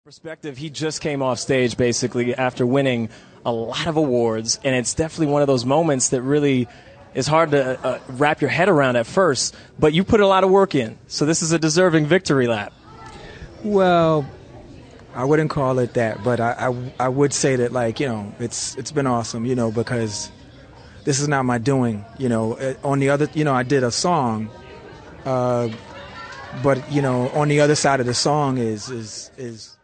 Perspective, he just came off stage basically after winning a lot of awards, and it's definitely one of those moments that really is hard to wrap your head around at first, but you put a lot of work in, so this is a deserving victory lap. Well, I wouldn't call it that, but I would say that, like, you know, it's been awesome, you know, because this is not my doing, you know. On the other, you know, I did a song, but, you know, on the other side of the song is